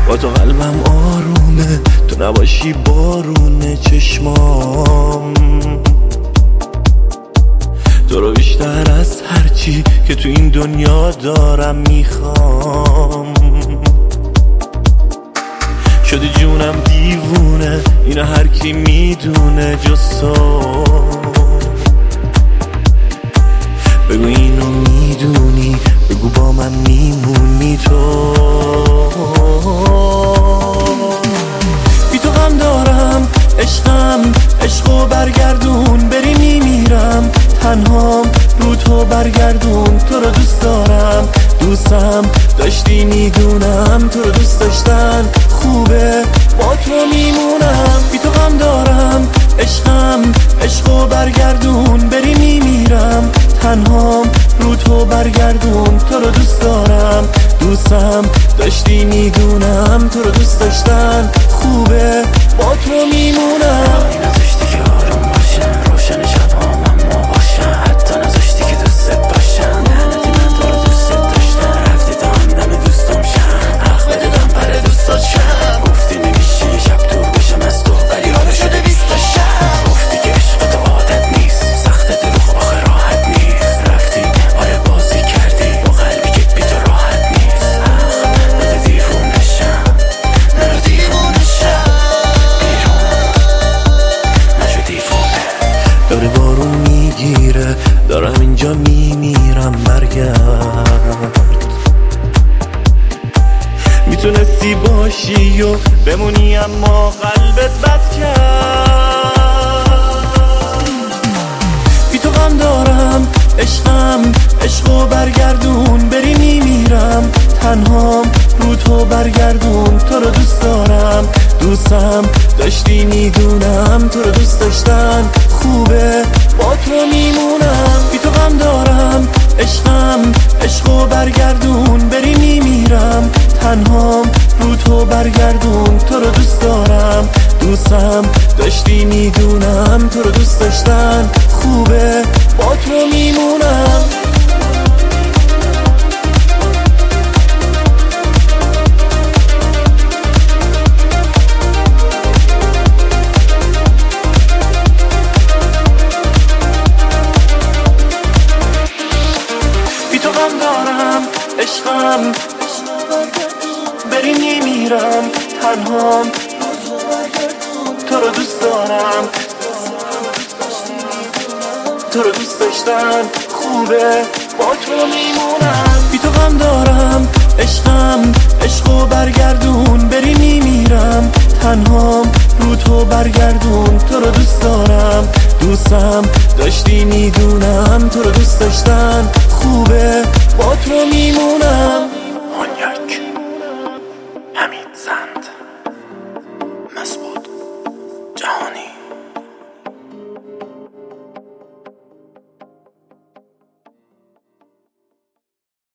با تو قلبم آرومه، تو نباشی بارونه چشمام. تو رو بیشتر از هرچی که تو این دنیا دارم میخوام. شده جونم دیوونه، اینو هر کی میدونه جز تو. بگو اینو میدونی، بگو با من میمونی تو. بی تو غم دارم عشقم، عشقو برگردون، بری میمیرم تنهام رو تو برگردون. تو رو دوست دارم، دوستم داشتی میدونم، تو رو دوست داشتن خوبه، با تو میمونم. بی تو غم دارم عشقم، عشقو برگردون، بری میمیرم تنهام رو تو برگردون. تو رو دوست دارم، دوستم داشتی میدونم، تو رو دوست داشتن خوبه، با تو میمونم. نذاشتی که آروم باشم، روشن شبام اما باشم، حتی نذاشتی که دوستت باشم. لعنتی من تو رو دوست داشتم، رفتی تا همدم دوستم شم، حق بده دم پر دوستات شم. گفتی نمیشه شب دور بشم از تو، ولی حالا شده 20 شب. گفتی که عشق تو عادت نیست، سخت دروغ آخه راحت نیست. رفتی آره بازی کردی با قلبی که بی تو راحت نیست. حق بده دیوونه شم، نرو دیوونه شم، داره بارون میگیره، دارم اینجا میمیرم، برگرد. میتونستی باشی و بمونی اما قلبت بد کرد. بی تو غم دارم عشقم، عشقو برگردون، بری میمیرم تنهام رو تو برگردون. تو رو دوست دارم، دوستم داشتی میدونم، تو رو دوست داشتن خوبه، با تو میمونم. بی تو غم دارم عشقم، عشقو برگردون، بری میمیرم تنهام رو تو برگردون. تو رو دوست دارم، دوستم داشتی میدونم، تو رو دوست داشتن خوبه، با تو میمونم. بی تو غم دارم عشقم، بری میمیرم تنهام، تو رو دوست دارم، تو رو دوست داشتن خوبه، با تو میمونم. بی تو غم دارم عشقم، عشقو برگردون، بری میمیرم تنهام رو تو برگردون. تو رو دوست دارم، دوستم داشتی میدونم، تو رو دوست داشتن خوبه، با تو میمونم.